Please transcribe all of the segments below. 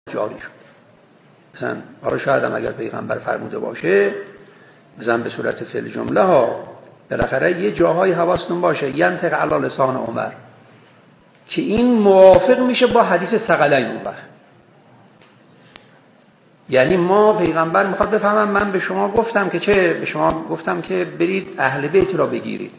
جاری شد. مثلا حالا شاید هم اگر پیغمبر فرموده باشه بزن به صورت فعل جمله ها، بالاخره یه جاهای حواستون باشه ینطق علی لسان عمر که این موافق میشه با حدیث ثقلین اون وقت. یعنی ما پیغمبر میخواد بفهمم من به شما گفتم که چه؟ به شما گفتم که برید اهل بیت را بگیرید.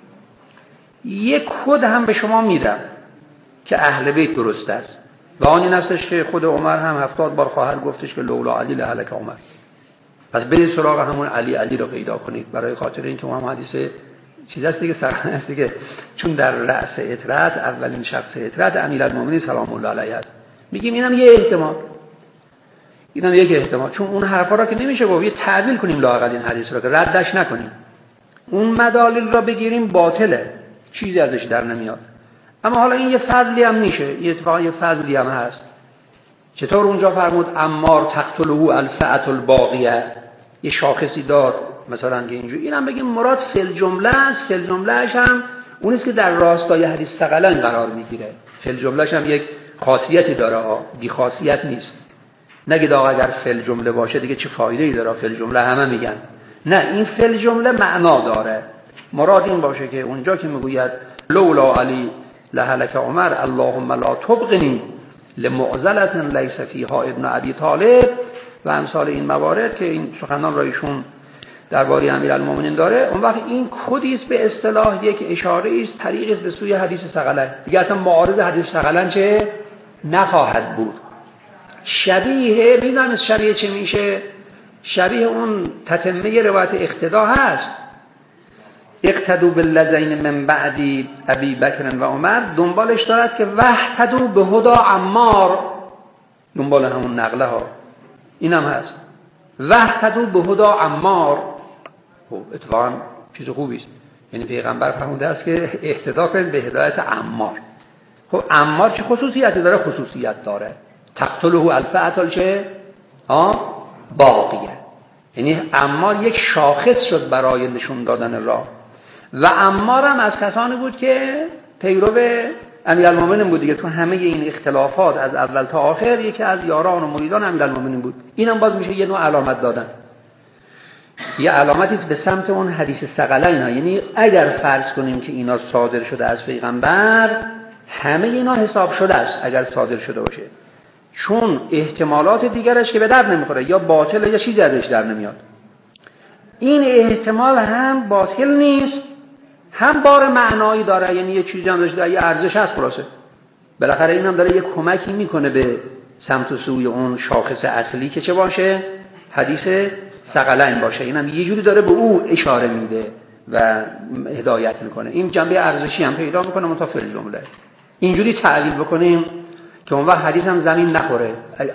یک کد هم به شما میدم که اهل بیت درست است و آن این استش که خود عمر هم 70 بار خواهر گفتش که لولا علی لهلک عمر. پس برید سراغ همون علی را پیدا کنید، برای خاطر اینکه اون هم حدیث چیز است دیگه، سرخانه است دیگه، چون در رأس اطرت اولین شخص اطرت امیرالمومنین سلام الله علیه است. میگیم اینم یه احتمال، اینم یک احتمال، چون اون حرفا را که نمیشه گفت، یه تعدیل کنیم لااقل این حدیث را که ردش نکنیم. اون مدالل را بگیریم باطله، چیزی ازش در نمیاد. اما حالا این یه فضلی هم میشه، یه اتفاقا یه فضلی هم هست. چطور اونجا فرمود عمار تقتله الفئة الباقیه، یه شاخصی داد مثلا که اینجوری، اینم بگیم مراد فل جمله است. فل جملهش هم اون است که در راستای حدیث ثقلین قرار میگیره. فل جملهش هم یک خاصیتی داره، بی خاصیت نیست. نگید آقا اگر فل جمله باشه دیگه چه فایده‌ای داره فل جمله، همه میگن نه، این فل جمله معنا داره. مراد این باشه که اونجا که میگوید لولا علی لهلک عمر اللهم لا تبقنی لمعضلة لیس فیها ابن ابی طالب و امثال این موارد که این سخنان را ایشون درباره امیرالمومنین داره، اون وقت این کدی است به اصطلاح، یک اشاره است، طریقی است به سوی حدیث ثقلین. دیگه اصلا معارض حدیث ثقلین چه نخواهد بود. شبیه میدونید شبیه چه میشه؟ شبیه اون تتمه روایت اقتدا هست، اقتدوا بالذین من بعد ابی بکر و عمر، دنبالش دارد که واهتدوا بهدی عمار، دنبال همون نقله ها اینم هست، واهتدوا بهدی عمار. خب اتفاقا چیز خوبی است، یعنی پیغمبر فرموده است که اهتدا کنید به هدایت عمار. خب عمار چه خصوصیتی داره؟ خصوصیت داره تقتله الفئة چه باقیه، یعنی عمار یک شاخص شد برای نشون دادن راه. و عمار هم از کسانی بود که پیرو امیرالمومنین بود دیگه. تو همه این اختلافات از اول تا آخر یکی از یاران و مریدان امیرالمومنین بود. اینم باز میشه یه نوع علامت دادن، یه علامتی به سمت اون حدیث ثقلین ها. یعنی اگر فرض کنیم که اینا صادر شده از پیغمبر، همه اینا حساب شده است اگر صادر شده باشه، چون احتمالات دیگرش که به درد نمیخوره، یا باطل یا چیزی ازش در نمیاد. این احتمال هم باطل نیست، هم بار معنایی داره، یعنی یه چیزی هم داره، یه ارزش هست خلاصه. بالاخره این هم داره یه کمکی میکنه به سمت و سوی اون شاخص اصلی که چه باشه؟ حدیث ثقلین باشه. اینم یه جوری داره به او اشاره میده و هدایت میکنه. این جنبه ارزشی هم پیدا میکنه متفاوت جمله. اینجوری تعلیل بکنیم که اون وقت حدیث هم زمین نخوره.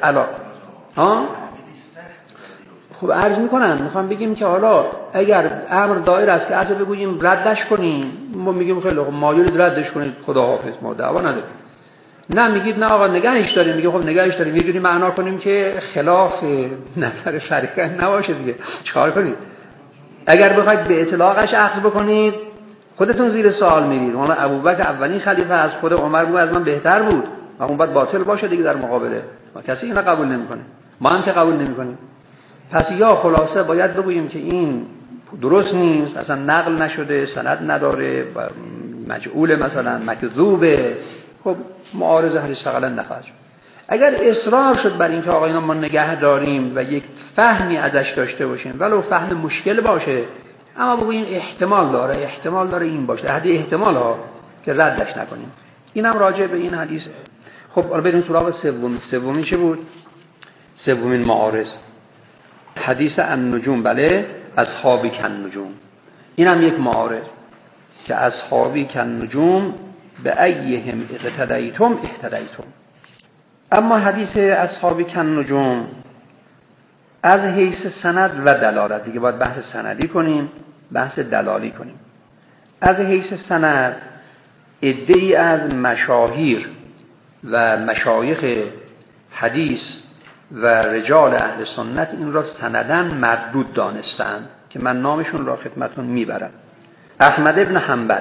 خب عرض میخوام بگیم که حالا اگر امر دایر است که عرض بگوییم ردش کنیم، ما میگیم خیلی خب مایل ردش کنید، خداحافظ، ما دعوا نداریم. نه میگید نه آقا نگهش داریم، میگه خب نگهش داریم، یه جوری معنا کنیم که خلاف نظر شریعت نباشه دیگه. چیکار کنید؟ اگر بخواید به اطلاقش اخذ بکنید خودتون زیر سوال میرید. اون ابوبکر اولین خلیفه از خود عمر بود، از من بهتر بود و اون بعد باطل باشه دیگه در مقابله. ما کسی اینو قبول نمیکنه، ما هم که قبول نمیکنیم. پس یا خلاصه باید بگوییم که این درست نیست، اصلا نقل نشده، سند نداره، مجعول مثلا مکذوبه، خب معارض حدیث ثقلین نخواهد شد. اگر اصرار شد بر اینکه آقا اینا ما نگه داریم و یک فهمی ازش داشته باشیم، ولو فهم مشکل باشه، اما بگوییم احتمال داره این باشه، حدی احتمال ها که ردش نکنیم. اینم راجع به این حدیث. خب حالا بریم سراغ سومی چه بود؟ سومین معارض حدیث النجوم، بله، اصحابی کالنجوم. اینم یک معارض که اصحابی کالنجوم به ایهم اقتدیتم اهتدیتم. اما حدیث اصحابی کالنجوم از حیث سند و دلالت، دیگه باید بحث سندی کنیم، بحث دلالی کنیم. از حیث سند عده‌ای از مشاهیر و مشایخ حدیث و رجال اهل سنت این را سندن مردود دانستند که من نامشون را خدمتون میبرم. احمد ابن حنبل،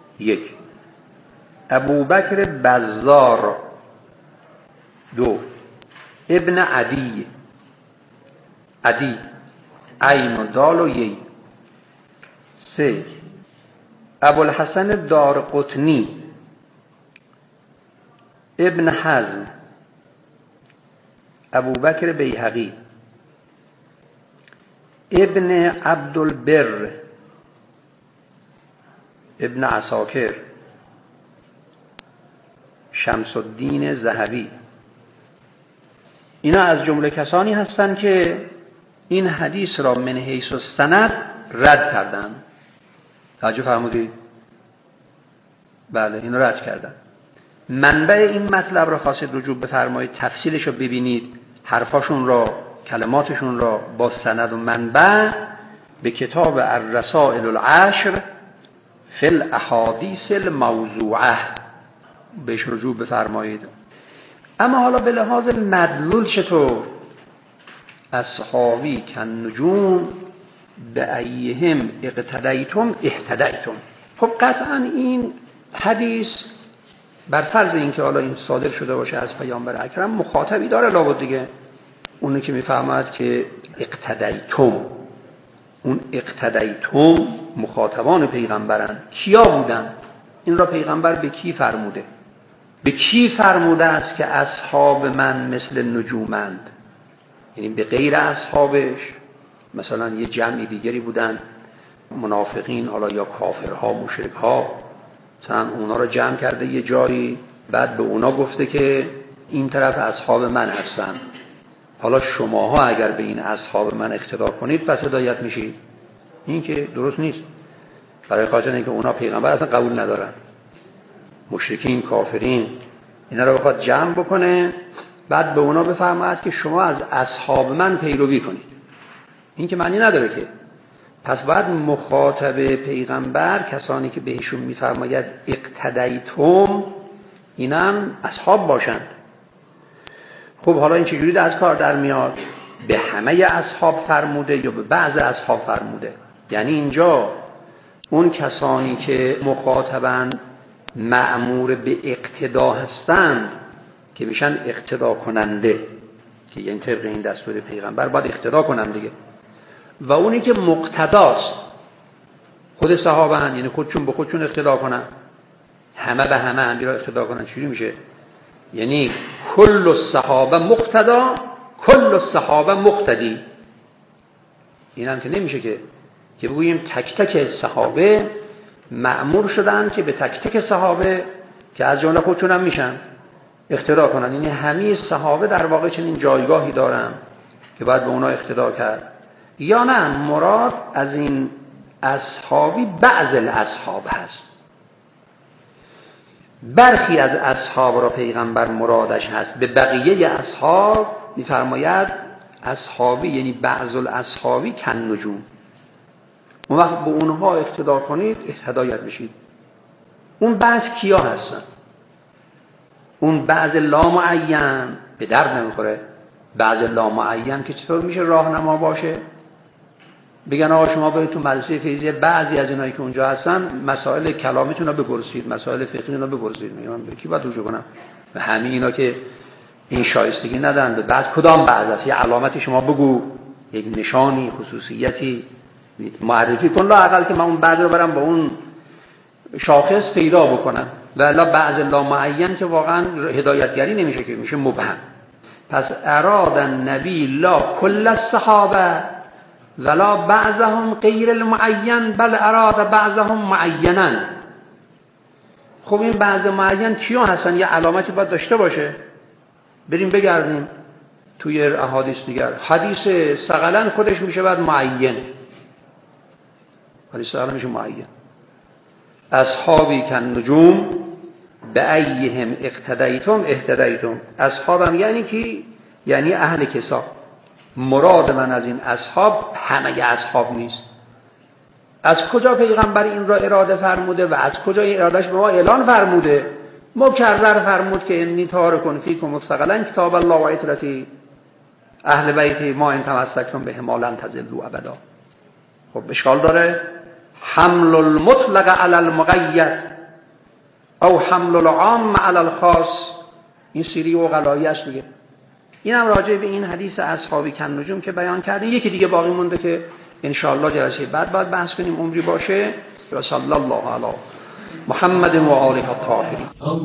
یک. ابوبکر بزار، دو. ابن عدی، عدی عین و دال و یی. 3 ابوالحسن دارقطنی ابن حزم ابوبکر بیهقی ابن عبدالبر ابن عساکر شمس الدین ذهبی. اینا از جمله کسانی هستند که این حدیث را من حیث السند رد کردن. توجه فرمودید؟ بله، این رد کردن. منبع این مطلب را خواستید رجوع بفرمایید، تفصیلش رو ببینید، حرفاشون را، کلماتشون را با سند و منبع به کتاب الرسائل العشر فی الاحادیث الموضوعه بهش رجوع بفرمایید. اما حالا به لحاظ مدلول چطور؟ اصحابی کن نجوم به ایهم اقتدیتم اهتدیتم. خب قطعا این حدیث بر فرض اینکه حالا این صادر شده باشه از پیامبر اکرم مخاطبی داره لابد دیگه. اونی که میفهمد که اقتدیتم، اون اقتدیتم مخاطبان پیغمبرن. کیا بودن؟ این را پیغمبر به کی فرموده؟ به کی فرموده است که اصحاب من مثل نجومند؟ یعنی به غیر اصحابش مثلا یه جمعی دیگری بودن، منافقین، حالا یا کافرها، مشرکها، مثلا اونا رو جمع کرده یه جایی، بعد به اونا گفته که این طرف اصحاب من هستن، حالا شماها اگر به این اصحاب من اقتدا کنید پس هدایت میشید. این که درست نیست، برای خاطر اینکه اونا پیغمبر اصلا قبول ندارن، مشرکین، کافرین، اینا رو بخواد جمع بکنه بعد به اونا بفرماید که شما از اصحاب من پیروی کنید، این که معنی نداره که. پس باید مخاطب پیغمبر کسانی که بهشون میفرماید اقتدیتم اینم اصحاب باشند. خب حالا این چجوری از کار در میاد؟ به همه اصحاب فرموده یا به بعض اصحاب فرموده؟ یعنی اینجا اون کسانی که مخاطبند مأمور به اقتدا هستند که میشن اقتدا کننده، که یعنی طبق این دستور پیغمبر باید اقتدا کنند دیگه. و اونی که مقتداست خود صحابه هن، یعنی خودشون به خودشون اقتدا کنن، همه به همه هم را اقتدا کنن. چجوری میشه؟ یعنی کل الصحابه مقتدا کل الصحابه مقتدی. این هم که نمیشه که بگوییم تک تک صحابه مأمور شدن که به تک تک صحابه که از جمله خودشون هم میشن اقتدا کنن. یعنی همه صحابه در واقع چنین جایگاهی دارن که باید به اونا اقتدا کرد، یا نه مراد از این اصحابی بعض الاصحاب هست. برخی از اصحاب را پیغمبر مرادش هست، به بقیه اصحاب میفرماید اصحابی، یعنی بعض الاصحابی کن نجوم. اون وقت به اونها اقتدا کنید هدایت میشید. اون بعض کیا هستن؟ اون بعض لامعین به درد نمیخوره. بعض لامعین که چطور میشه راهنما باشه؟ بگن آقا شما برید تو مدرسه فیضیه، بعضی از اینایی که اونجا هستن مسائل کلامیتون رو بپرسید، مسائل فقهیتون رو بپرسید. میگم به کی باید رجوع کنم؟ به همه اینا که این شایستگی ندارن. به بعض کدام بعض است؟ یه علامتی شما بگو، یک نشانی، خصوصیتی معرفی کن لااقل که من اون بعض رو برم با اون شاخص پیدا بکنم. والا بعض لامعین که واقعا هدایتگری نمیشه، که میشه مبهم. پس اراد النبی لا کل الصحابه ولا بعضهم غیر المعین بل اراد بعضهم معینا. خب این بعض معین کیا هستن؟ یه علامتی باید داشته باشه. بریم بگردیم توی احادیث دیگر. حدیث ثقلن خودش میشه بعد معین، حدیث ثقلن میشه معین. اصحابی کن نجوم به ایهم اقتدیتم اهتدیتم. اصحابم یعنی کی؟ یعنی اهل کسا. مراد من از این اصحاب همه اصحاب نیست. از کجا پیغمبر این را اراده فرموده و از کجا این ارادهش به ما اعلان فرموده؟ مکرر فرمود که انی تارکون فیکم ثقلن کتاب الله و عترتی اهل بیت ما ان تمسکتم به ما لن تضلوا ابدا. خب اشکال داره حمل المطلق علی المقید او حمل العام علی الخاص. این سیری و غلایی است دیگه. اینم راجع به این حدیث اصحاب کالنجوم که بیان کردیم. یکی دیگه باقی مونده که ان شاء الله جلسه بعد باید بحث کنیم، عمری باشه. و صلی الله علی محمد و آله الطاهرین.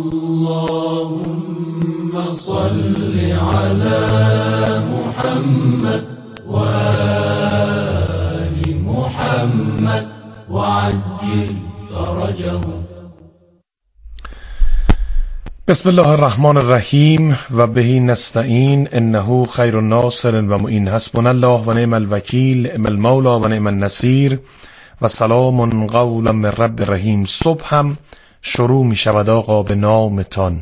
اللهم صل علی محمد و آل محمد و عجل فرجهم. بسم الله الرحمن الرحیم و بهی نستعین انه خیر الناصر و معین. حسبنا الله و نعم الوکیل، نعم المولا و نعم النصیر و سلام قولا من رب رحیم. صبح هم شروع می شود آقا به نامتان،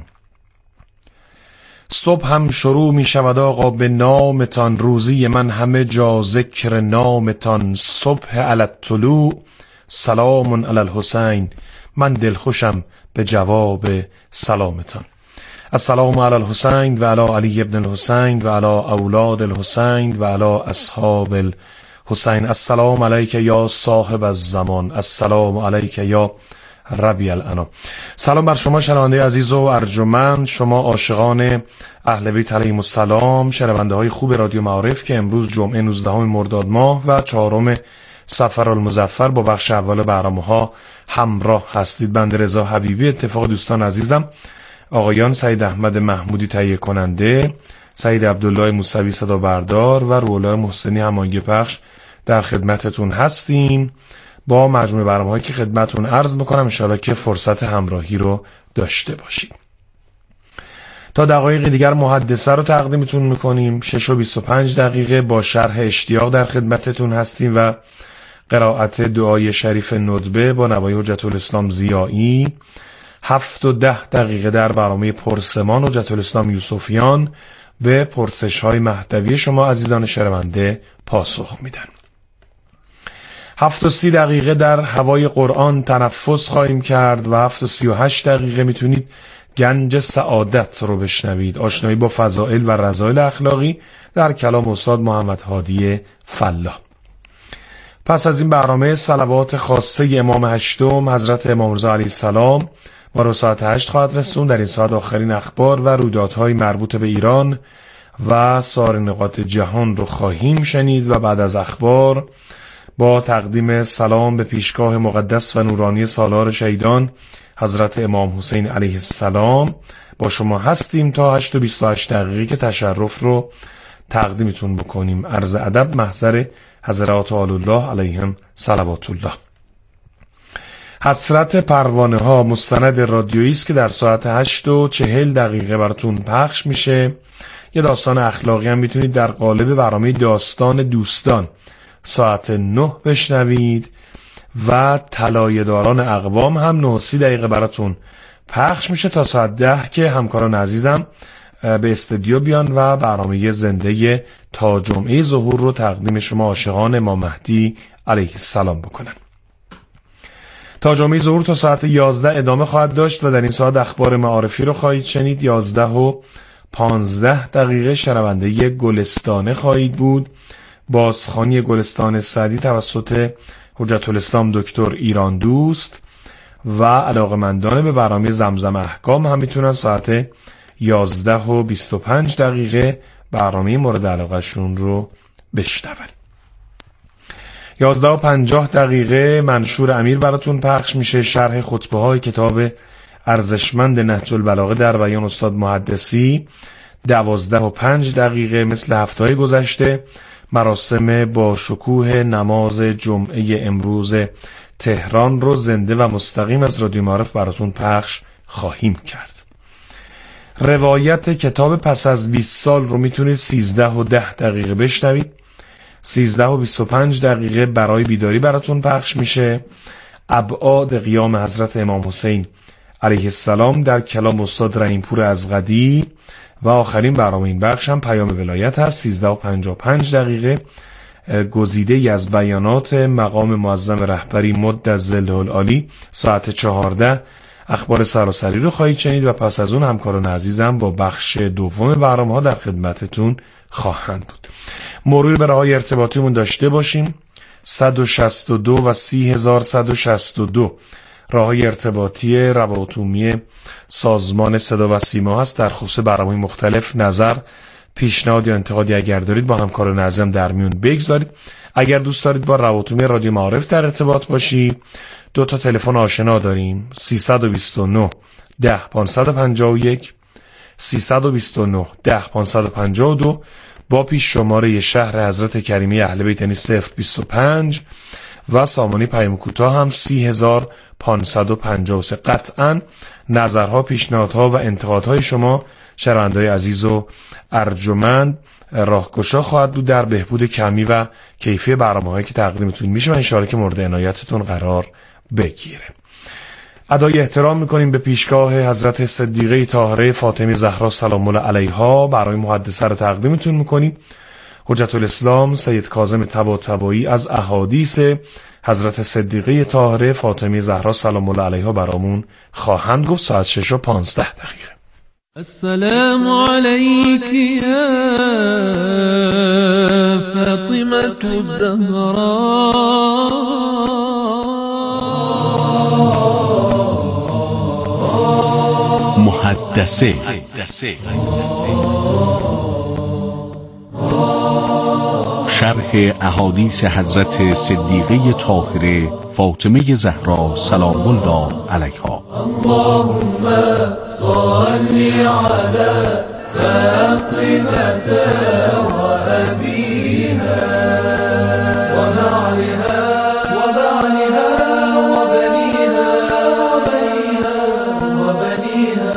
صبح هم شروع می شود آقا به نامتان، روزی من همه جا ذکر نامتان. صبح علی الطلوع سلام علی الحسین، من دلخوشم به جواب سلامتان. السلام علی الحسین و علی علی ابن الحسین و علی اولاد الحسین و علی اصحاب الحسین. السلام علیک یا صاحب الزمان، السلام علیک یا ربیع الانام. سلام بر شما شنونده عزیز و ارجمند، شما عاشقان اهل بیت علیهم السلام، شنونده های خوب رادیو معارف که امروز جمعه 19 مرداد ماه و 4 صفر المظفر با بخش اول برنامه‌ها همراه هستید. بنده رضا حبیبی، اتفاق دوستان عزیزم آقایان سعید احمد محمودی تهیه کننده، سعید عبدالله موسوی صدا بردار و رولا محسنی هماهنگ پخش در خدمتتون هستیم با مجموعه برنامه‌هایی که خدمتتون عرض می‌کنم. ان شاءالله که فرصت همراهی رو داشته باشید. تا دقایق دیگر محدثه رو تقدیمتون می‌کنیم. 6:25 با شرح اشتیاق در خدمتتون هستیم و قرائت دعای شریف ندبه با نوای حجت الاسلام ضیایی. 7:10 در برنامه پرسمان حجت الاسلام یوسفیان به پرسش‌های مهدوی شما عزیزان شنونده پاسخ میدن. 7:30 در هوای قرآن تنفس خواهیم کرد و 7:38 میتونید گنج سعادت رو بشنوید، آشنایی با فضائل و رذائل اخلاقی در کلام استاد محمد هادی فلاح. پس از این برنامه صلوات خاصه امام هشتم حضرت امام رضا علیه السلام و رو ساعت 8 خواهد رسون. در این ساعت آخرین اخبار و رویدادهای مربوط به ایران و سایر نقاط جهان رو خواهیم شنید و بعد از اخبار با تقدیم سلام به پیشگاه مقدس و نورانی سالار شهیدان حضرت امام حسین علیه السلام با شما هستیم تا 8:28 که تشرف رو تقدیمتون بکنیم. عرض ادب محضر حضرات آل الله علیهم صلوات الله. حسرت پروانه ها مستند رادیویی است که در ساعت 8:40 براتون پخش میشه. یه داستان اخلاقی هم میتونید در قالب برنامه داستان دوستان ساعت 9 بشنوید و طلایه‌داران اقوام هم 9:30 براتون پخش میشه تا ساعت 10 که همکاران عزیزم به استودیو بیان و برنامه زنده تا جمعه ظهور رو تقدیم شما عاشقان امام مهدی علیه السلام بکنن. تا جمعه ظهور تا ساعت 11 ادامه خواهد داشت و در این ساعت اخبار معارفی رو خواهید شنید. 11:15 شنونده گلستانه خواهید بود. بازخوانی گلستان سعدی توسط حجت الاسلام دکتر ایران دوست و علاقمندان به برنامه زمزم احکام هم میتونن ساعت 11:25 برنامه مورد علاقهشون رو بشنون. 11:50 منشور امیر براتون پخش میشه، شرح خطبه های کتاب ارزشمند نهج البلاغه در بیان استاد محدثی. 12:05 مثل هفته‌های گذشته مراسم با شکوه نماز جمعه امروز تهران رو زنده و مستقیم از رادیو معارف براتون پخش خواهیم کرد. روایت کتاب پس از 20 سال رو میتونید 13:10 بشنوید. 13:25 برای بیداری براتون پخش میشه. ابعاد قیام حضرت امام حسین علیه السلام در کلام استاد رحیمپور ازغدی و آخرین برنامه این بخش هم پیام ولایت هست. 13:55 گزیده از بیانات مقام معظم رهبری مد ظله العالی. ساعت 14 اخبار سراسری رو خواهید شنید و پس از اون همکاران عزیزم با بخش دوم برنامه ها در خدمتتون خواهند بود. مرور به راههای ارتباطیمون داشته باشیم. 162 و 30162 راههای ارتباطی روابط عمومی سازمان صدا و سیما هست. در خصوص برنامه‌های مختلف نظر، پیشنهاد یا انتقادی اگر دارید با همکار ناظم در میون بگذارید. اگر دوست دارید با رواتومی رادیو معارف در ارتباط باشید، 2 تلفن آشنا داریم: 329 10 551 329 10 552 با پیش شماره شهر حضرت کریمی اهل بیت یعنی 025 و سامانه پیام کوتاه هم 30553. قطعا نظرها، پیشنهادها و انتقادهای شما شنونده‌های عزیز و ارجمند راهگشا خواهد بود در بهبود کمی و کیفی برنامه‌هایی که تقدیمتون میشه و ان شاءالله که مورد عنایتتون قرار بگیره. ادای احترام میکنیم به پیشگاه حضرت صدیقه طاهره فاطمه زهرا سلام الله علیها. برای محدثه رو تقدیمتون میکنیم. حجت الاسلام سید کاظم طباطبایی از احادیث حضرت صدیقه طاهره فاطمه زهرا سلام الله علیها برامون خواهند گفت. ساعت 6:15. السلام عليك يا فاطمة الزهراء محدثه شرح احادیث حضرت صدیقه طاهره فاطمه زهرا سلام الله علیها. اللهم صل على فاطمة وأبيها وبعلها وبنيها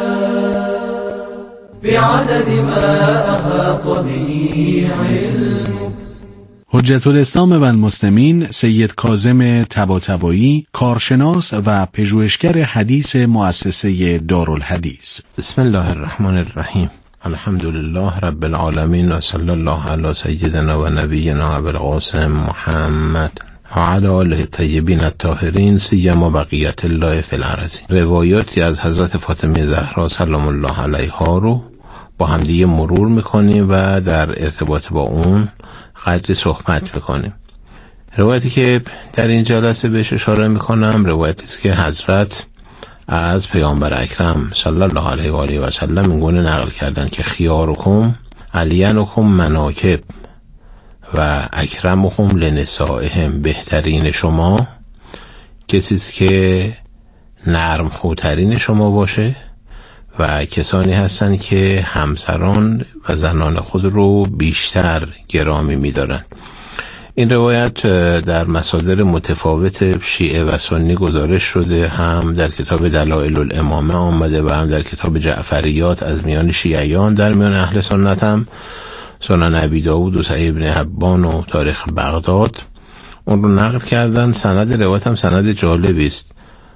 بعدد ما أحاط به علمك. حجت الاسلام و المسلمین سید کاظم طباطبایی، کارشناس و پژوهشگر حدیث مؤسسه دارالحدیث. بسم الله الرحمن الرحیم. الحمد لله رب العالمین و صلی الله علی سیدنا و نبینا ابوالقاسم محمد و علی آله الطیبین الطاهرین سیما بقیت الله فی الارضین. روایاتی از حضرت فاطمه زهرا سلام الله علیها رو با همدیگه مرور میکنیم و در ارتباط با اون قدری صحبت میکنیم. روایتی که در این جلسه بهش اشاره میکنم روایتی است که حضرت از پیامبر اکرم صلی الله علیه و آله و سلم این گونه نقل کردن که خیارکم علینکم مناکب و اکرمکم لنسائهم، بهترین شما کسی است که نرم خوترین شما باشه و کسانی هستند که همسران و زنان خود رو بیشتر گرامی می‌دارن. این روایت در مصادر متفاوت شیعه و سنی گزارش شده، هم در کتاب دلائل الامامه آمده و هم در کتاب جعفریات از میان شیعیان در میان اهل سنت هم سنن ابی داود و صحیح ابن حبان و تاریخ بغداد اون رو نقل کردن. سند روایت هم سند جالبی است.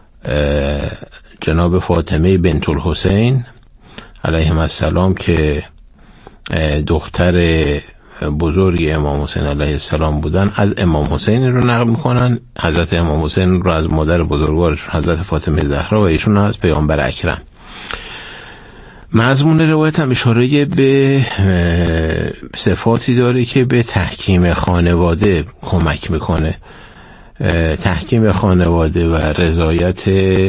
جناب فاطمه بنت الحسین علیهم السلام که دختر بزرگ امام حسین علیه السلام بودن از امام حسین رو نقل میکنن. حضرت امام حسین رو از مادر بزرگوارش حضرت فاطمه زهرا و ایشون از پیامبر اکرم. مضمون روایت هم اشاره به صفاتی داره که به تحکیم خانواده کمک میکنه. تحکیم خانواده و رضایت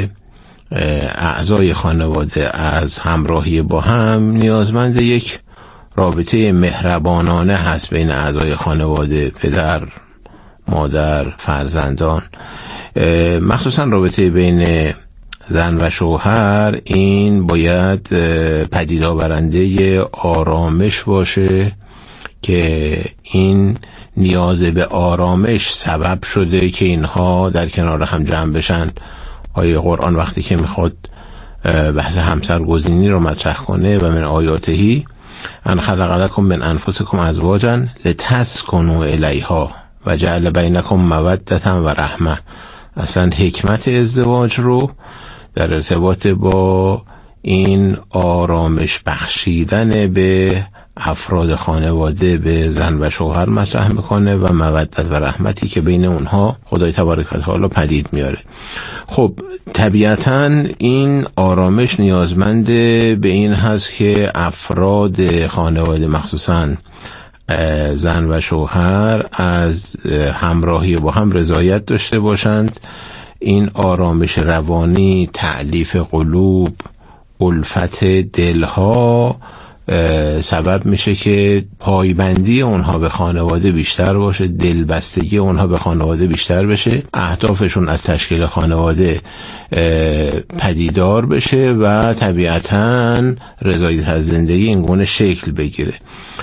اعضای خانواده از همراهی با هم نیازمند یک رابطه مهربانانه هست بین اعضای خانواده، پدر، مادر، فرزندان. مخصوصا رابطه بین زن و شوهر این باید پدید آورنده آرامش باشه که این نیاز به آرامش سبب شده که اینها در کنار هم جمع بشن. آیه قرآن وقتی که میخواد بحث همسرگزینی رو مطرح کنه و من آیاتهی ان خلق لکم من انفسکم ازواجا لتسکنوا الیها و جعل بینکم مودة و رحمه، اصلا حکمت ازدواج رو در ارتباط با این آرامش بخشیدن به افراد خانواده، به زن و شوهر مطرح میکنه و مودت و رحمتی که بین اونها خدای تبارک و تعالی پدید میاره. خب طبیعتاً این آرامش نیازمند به این هست که افراد خانواده مخصوصاً زن و شوهر از همراهی با هم رضایت داشته باشند. این آرامش روانی، تألیف قلوب، الفت دلها سبب میشه که پایبندی اونها به خانواده بیشتر باشه، دلبستگی اونها به خانواده بیشتر بشه، اهدافشون از تشکیل خانواده پدیدار بشه و طبیعتاً رضایت از زندگی اینگونه شکل بگیره.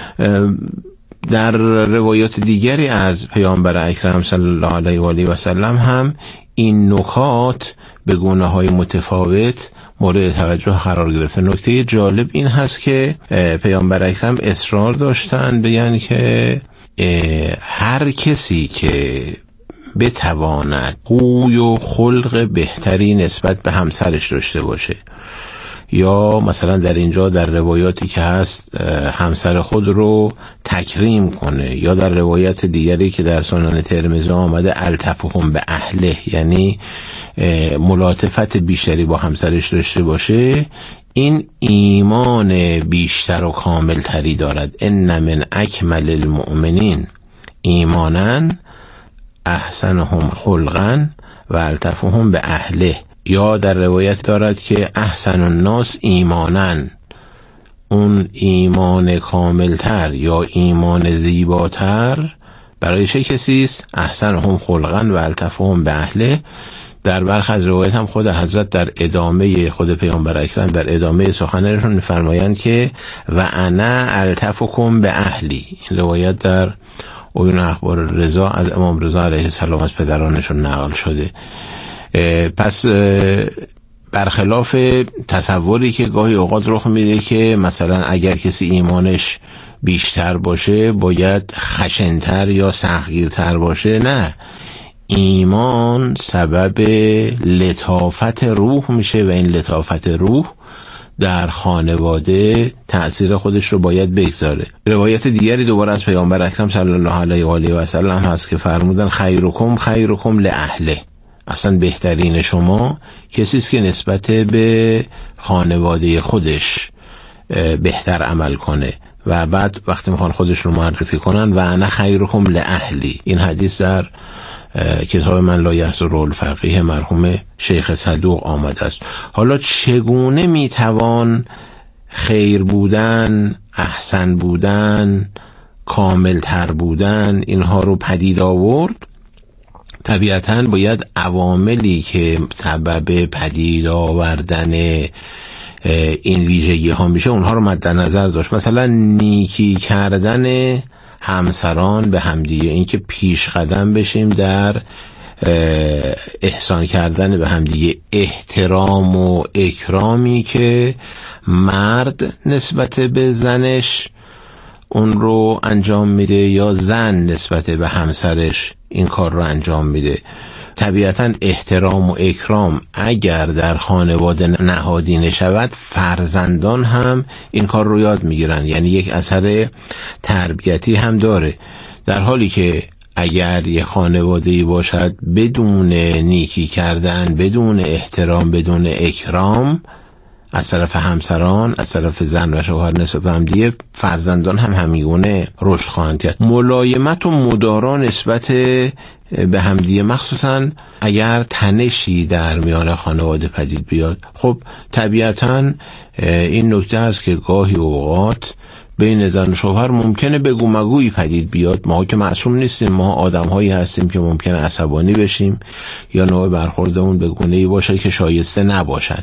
در روایات دیگری از پیامبر اکرم صلی الله علیه و آله و سلم هم این نکات به گونه‌های متفاوت مورد توجه قرار گرفته. نکته جالب این هست که پیامبر اکرم اصرار داشتن بگن که هر کسی که بتواند خوی و خلق بهتری نسبت به همسرش داشته باشه، یا مثلا در اینجا در روایاتی که هست همسر خود رو تکریم کنه، یا در روایت دیگری که در سنن ترمذی آمده التفهم به اهله، یعنی ملاطفت بیشتری با همسرش داشته باشه، این ایمان بیشتر و کامل تری دارد. ان من اکمل المؤمنین ایمانا احسنهم خلقا و التفهم به اهله. یا در روایت دارد که احسن الناس ایمانن، اون ایمان کاملتر یا ایمان زیباتر برای چه کسی است؟ احسنهم خلقا و التفهم به اهله. در برخی از روایت هم خود حضرت در ادامه خود پیامبر اکرم در ادامه سخنرانشون می‌فرمایند که و انا التفکم به اهلی. این روایت در عیون اخبار رضا از امام رضا علیه السلام از پدرانشون نقل شده. پس برخلاف تصوری که گاهی اوقات رخ میده که مثلا اگر کسی ایمانش بیشتر باشه باید خشنتر یا سختگیرتر باشه، نه، ایمان سبب لطافت روح میشه و این لطافت روح در خانواده تأثیر خودش رو باید بگذاره. روایت دیگری دوباره از پیامبر اکرم صلی الله علیه و آله و سلم هست که فرمودن خیرکم خیرکم لاهله، اصلا بهترین شما کسی است که نسبت به خانواده خودش بهتر عمل کنه. و بعد وقتی میخوان خودش رو معرفی کنن و انا خیرکم لاهلی. این حدیث در کتاب من لا یحضر الفقیه مرحوم شیخ صدوق آمده است. حالا چگونه میتوان خیر بودن، احسن بودن، کاملتر بودن اینها رو پدید آورد؟ طبیعتاً باید عواملی که سبب پدید آوردن این ویژگی ها میشه اونها رو مد نظر داشت. مثلا نیکی کردن همسران به همدیگه، این که پیش قدم بشیم در احسان کردن به همدیگه، احترام و اکرامی که مرد نسبت به زنش اون رو انجام میده یا زن نسبت به همسرش این کار رو انجام میده. طبیعتا احترام و اکرام اگر در خانواده نهادینه شود فرزندان هم این کار رو یاد میگیرن، یعنی یک اثر تربیتی هم داره. در حالی که اگر یه خانواده‌ای باشد بدون نیکی کردن، بدون احترام، بدون اکرام از طرف همسران، از طرف زن و شوهر نسبت به همدیگه، فرزندان هم همینگونه رشد خواهند کرد. ملایمت و مدارا نسبت به همدیگه، مخصوصا اگر تنشی در میان خانواده پدید بیاد، خب طبیعتا این نکته است که گاهی اوقات بین زن و شوهر ممکنه بگو مگویی پدید بیاد. ما که معصوم نیستیم، ما آدم‌هایی هستیم که ممکنه عصبانی بشیم یا نوع برخوردمون به گونه‌ای باشه که شایسته نباشد.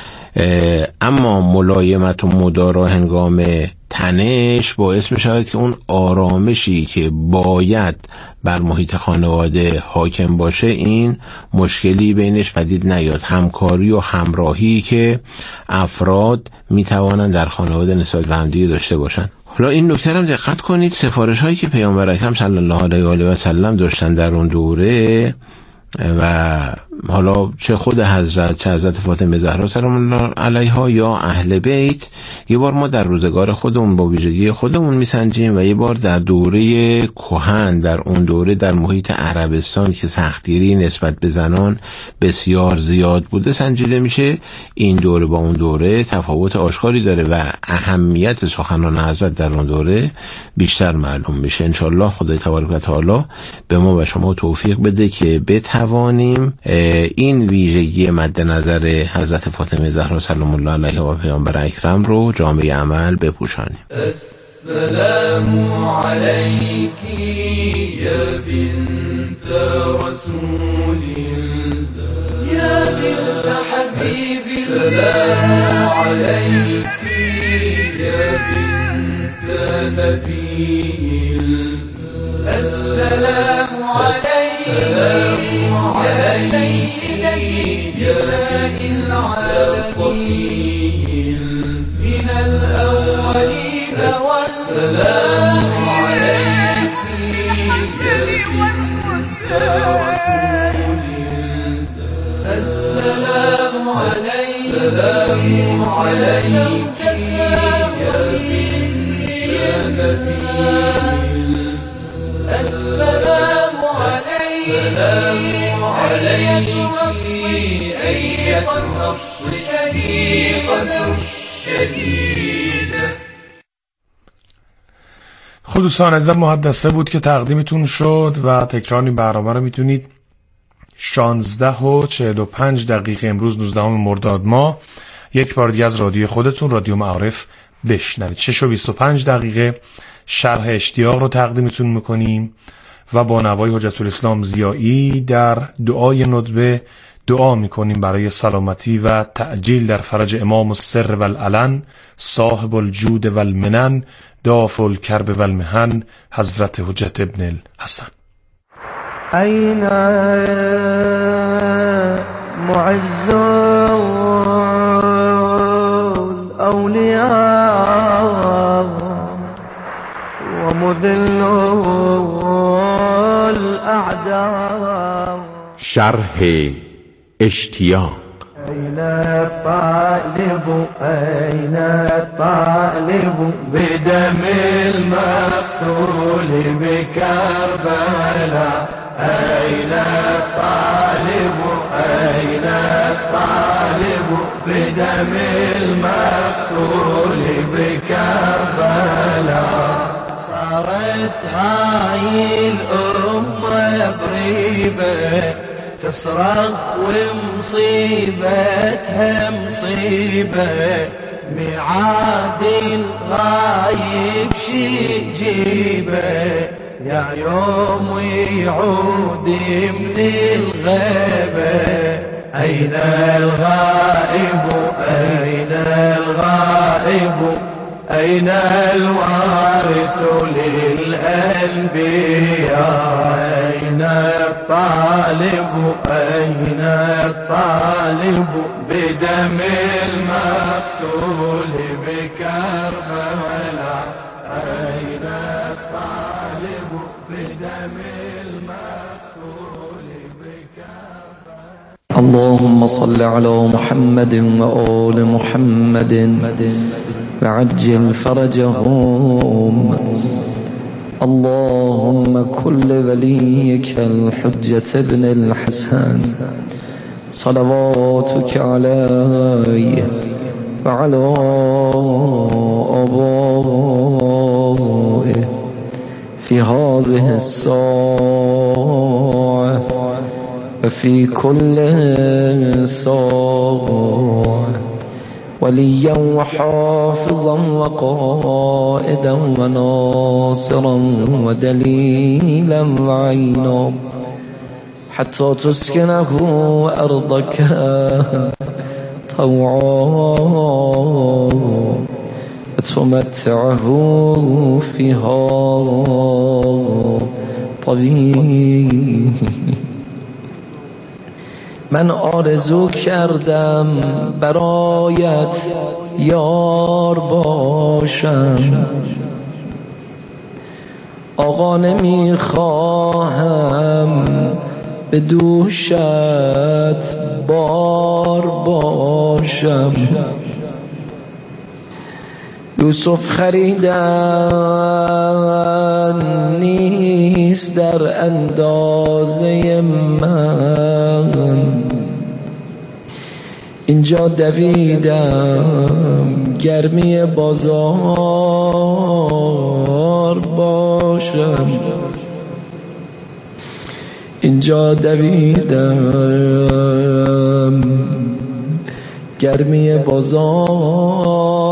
اما ملایمت و مدارا هنگام تنش باعث می شود که اون آرامشی که باید بر محیط خانواده حاکم باشه این مشکلی بینش پدید نیاد. همکاری و همراهی که افراد می توانند در خانواده نسبت به همدیگه داشته باشند. حالا این نکته هم دقت کنید، سفارش هایی که پیامبر اکرم صلی الله علیه و آله و سلم داشتن در اون دوره و حالا چه خود حضرت چه حضرت فاطمه زهرا سلام الله علیها یا اهل بیت، یه بار ما در روزگار خودمون با ویژگی خودمون میسنجیم و یه بار در دوره کهن، در اون دوره در محیط عربستان که سختگیری نسبت به زنان بسیار زیاد بوده سنجیده میشه. این دوره با اون دوره تفاوت آشکاری داره و اهمیت سخنان حضرت در اون دوره بیشتر معلوم میشه. انشالله خدای تبارک و تعالی به ما و شما توفیق بده که بتوانیم این ویژگی مد نظر حضرت فاطمه زهرا سلام الله علیها و پیامبر اکرم رو جامعه عمل بپوشانیم. السلام علیکی یا بنت رسول الله یا بنت حبیب الله علیکی یا بنت نبی الله السلام علیکی یا سیدتی نساء العالمین من الاولین والسلام عليك يا بنت رسول الله السلام عليك يا بنت نبي السلام عليك أيها النصر شديد. خب دوستان عزیزم، محدثه بود که تقدیمتون شد و تکرار این برنامه رو میتونید 16:45 امروز 19 مرداد ماه یک بار دیگه از رادیو خودتون رادیو معارف بشنوید. 6:25 شرح اشتیاق رو تقدیمتون میکنیم و با نوای حجت الاسلام ضیایی در دعای ندبه دعا میکنیم برای سلامتی و تعجیل در فرج امام السر والعلن صاحب الجود والمنن دافع الکرب والمحن حضرت حجت ابن الحسن. أين معز الأولياء ومذل الأعداء. شرح اشتیاق. أين الطالب أين الطالب بدم المقتول بكربلاء. أين الطالب أين الطالب بدم المقتول بكربلاء. صارت هاي الأمة بريبة تصرخ ومصيبتها مصيبة ميعاد الغايب شي جيبه يا يوم يعود من الغيبة. أين الغائب أين الغائب أين الوارث للأنبياء. أين الطالب أين الطالب بدم المقتول بكربلاء. أين الطالب بدم المقتول بكربلاء. اللهم صل على محمد وآل محمد وعجل فرجهم. اللهم كل وليك الحجة ابن الحسن صلواتك عليه وعلى آبائه في هذه الساعة وفي كل ساعة وليا وحافظا وقائدا وناصرا ودليلا وعينا حتى تسكنه أرضك طوعا وتمتعه فيها طويلا. من آرزو کردم برایت یار باشم، آقا نمیخواهم به دوشت بار باشم. یوسف خریدن نیست در اندازه من، اینجا دویدم گرمی بازار باشم. اینجا دویدم گرمی بازار